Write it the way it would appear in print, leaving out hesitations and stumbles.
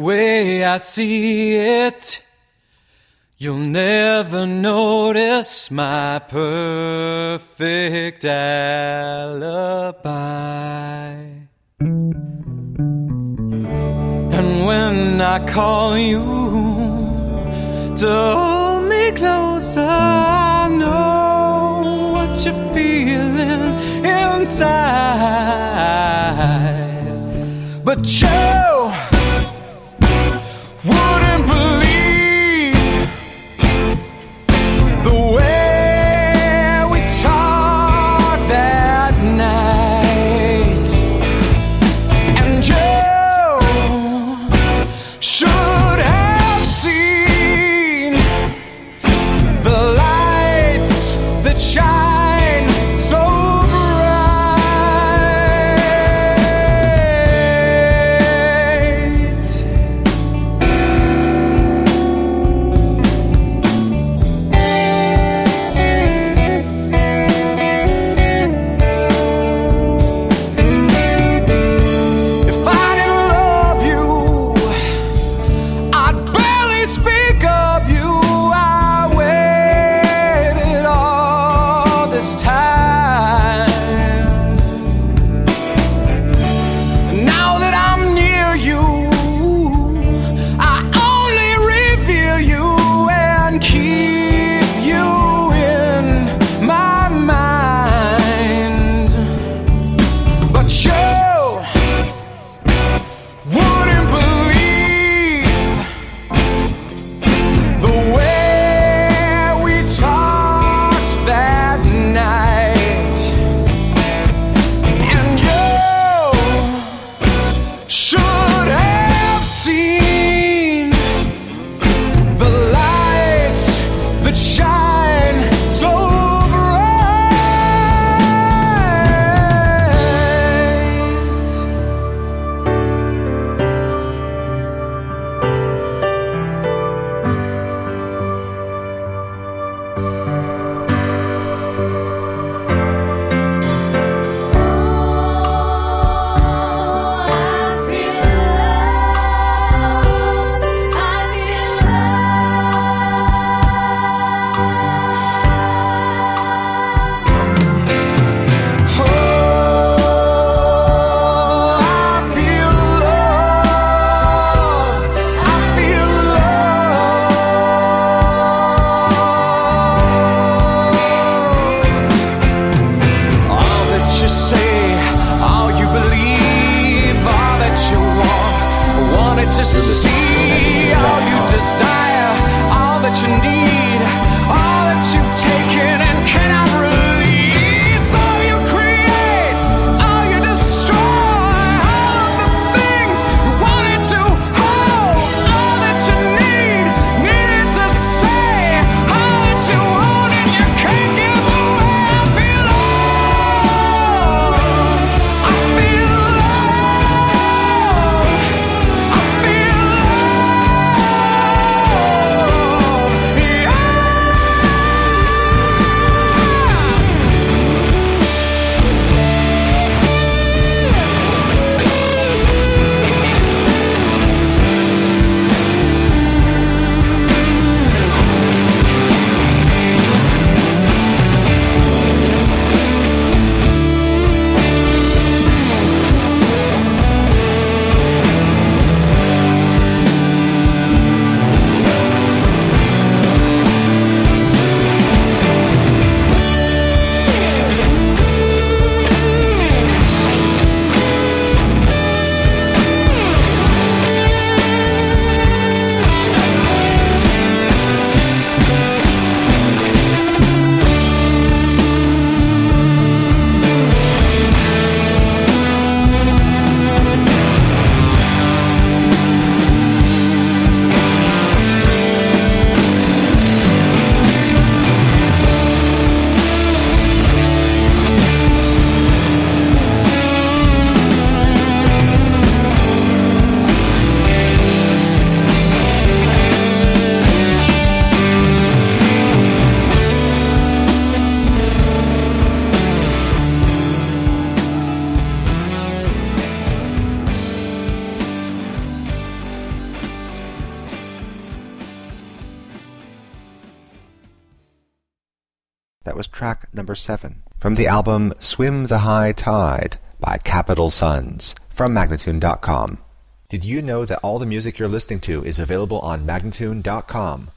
way I see it, you'll never notice my perfect alibi. And when I call you to hold me closer, I know what you're feeling inside. But you wouldn't believe the way we talked that night. And you should have seen the lights that shine so to see all you desire, all that you need, all that you've taken and cannot release. All you create, all you destroy, all of the things you wanted to hold, all that you needed to say, all that you want and you can't give away. I feel love, I feel love, I feel love. That was track number 7 from the album Swim the High Tide by Capital Sons from Magnatune.com. Did you know that all the music you're listening to is available on Magnatune.com?